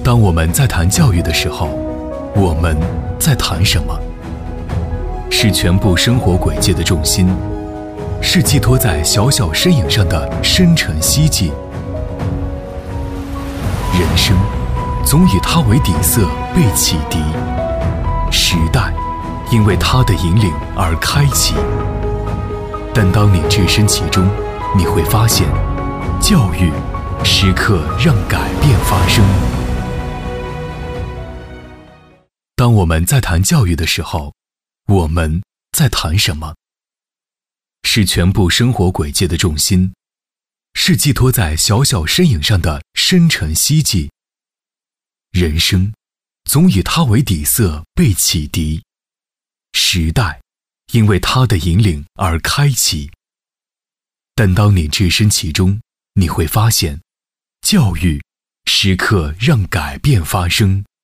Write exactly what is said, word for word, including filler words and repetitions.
当我们在谈教育的时候，我们在谈什么？是全部生活轨迹的重心，是寄托在小小身影上的深沉希冀。人生总以它为底色被启迪，时代因为它的引领而开启。但当你置身其中，你会发现，教育时刻让改变发生。当我们在谈教育的时候，我们在谈什么？是全部生活轨迹的重心，是寄托在小小身影上的深沉希冀。人生总以它为底色被启迪，时代因为它的引领而开启。但当你置身其中，你会发现，教育时刻让改变发生。